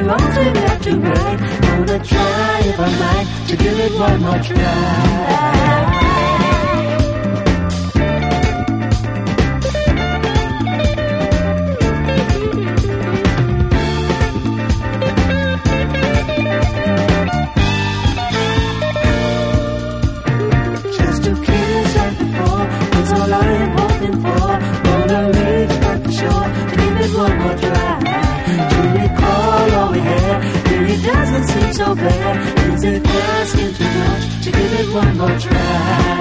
belongs we left to right. Gonna try if I might to give it one more try. One more try. Do we call all we had? Really doesn't seem so bad. Is it asking too much to give it one more try?